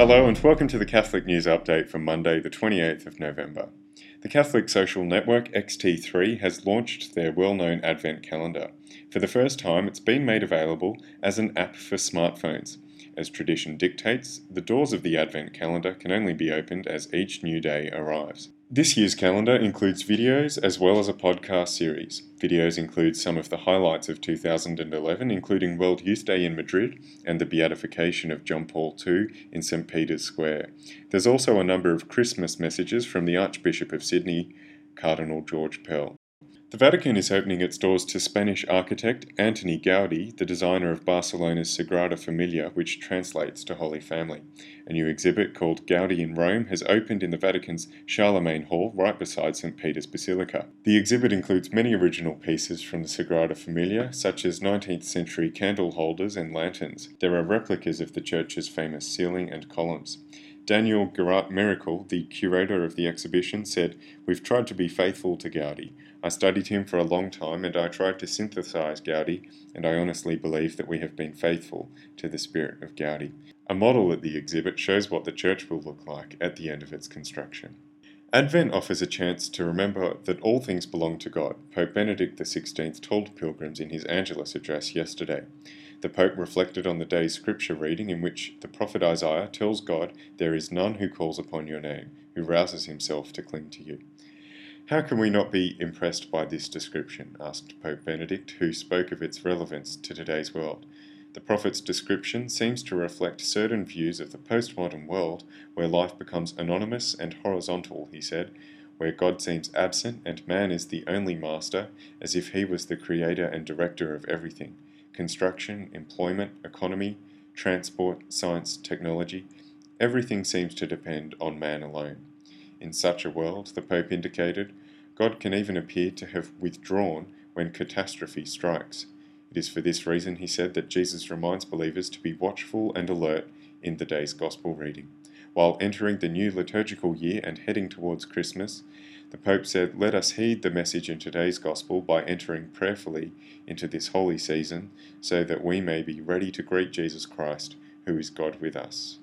Hello and welcome to the Catholic News Update for Monday, the 28th of November. The Catholic social network XT3 has launched their well-known Advent calendar. For the first time, it's been made available as an app for smartphones. As tradition dictates, the doors of the Advent calendar can only be opened as each new day arrives. This year's calendar includes videos as well as a podcast series. Videos include some of the highlights of 2011, including World Youth Day in Madrid and the beatification of John Paul II in St. Peter's Square. There's also a number of Christmas messages from the Archbishop of Sydney, Cardinal George Pell. The Vatican is opening its doors to Spanish architect Antoni Gaudi, the designer of Barcelona's Sagrada Familia, which translates to Holy Family. A new exhibit called Gaudi in Rome has opened in the Vatican's Charlemagne Hall right beside St. Peter's Basilica. The exhibit includes many original pieces from the Sagrada Familia, such as 19th century candle holders and lanterns. There are replicas of the church's famous ceiling and columns. Daniel Garat Miracle, the curator of the exhibition, said, "We've tried to be faithful to Gaudi. I studied him for a long time and I tried to synthesize Gaudi, and I honestly believe that we have been faithful to the spirit of Gaudi." A model at the exhibit shows what the church will look like at the end of its construction. Advent offers a chance to remember that all things belong to God, Pope Benedict XVI told pilgrims in his Angelus address yesterday. The Pope reflected on the day's scripture reading in which the prophet Isaiah tells God, "There is none who calls upon your name, who rouses himself to cling to you." How can we not be impressed by this description? Asked Pope Benedict, who spoke of its relevance to today's world. The prophet's description seems to reflect certain views of the postmodern world where life becomes anonymous and horizontal, he said, where God seems absent and man is the only master, as if he was the creator and director of everything. Construction, employment, economy, transport, science, technology, everything seems to depend on man alone. In such a world, the Pope indicated, God can even appear to have withdrawn when catastrophe strikes. It is for this reason, he said, that Jesus reminds believers to be watchful and alert in the day's Gospel reading. While entering the new liturgical year and heading towards Christmas, the Pope said, "Let us heed the message in today's Gospel by entering prayerfully into this holy season so that we may be ready to greet Jesus Christ, who is God with us."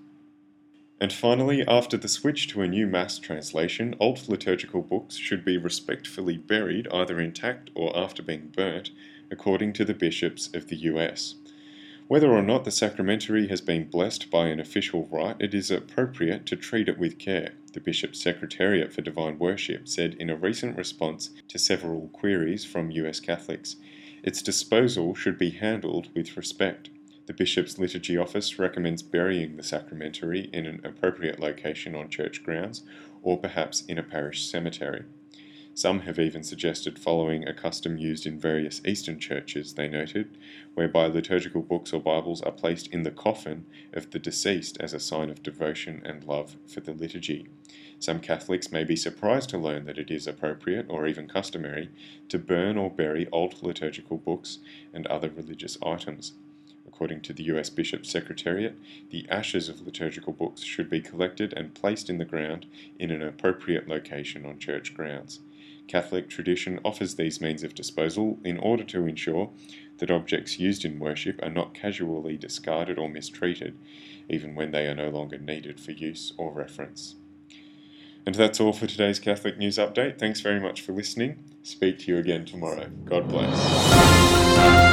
And finally, after the switch to a new Mass translation, old liturgical books should be respectfully buried either intact or after being burnt, according to the bishops of the US. Whether or not the sacramentary has been blessed by an official rite, it is appropriate to treat it with care, the Bishop's Secretariat for Divine Worship said in a recent response to several queries from US Catholics. Its disposal should be handled with respect. The Bishop's Liturgy Office recommends burying the sacramentary in an appropriate location on church grounds or perhaps in a parish cemetery. Some have even suggested following a custom used in various Eastern churches, they noted, whereby liturgical books or Bibles are placed in the coffin of the deceased as a sign of devotion and love for the liturgy. Some Catholics may be surprised to learn that it is appropriate or even customary to burn or bury old liturgical books and other religious items. According to the US Bishop's Secretariat, the ashes of liturgical books should be collected and placed in the ground in an appropriate location on church grounds. Catholic tradition offers these means of disposal in order to ensure that objects used in worship are not casually discarded or mistreated, even when they are no longer needed for use or reference. And that's all for today's Catholic News Update. Thanks very much for listening. Speak to you again tomorrow. God bless.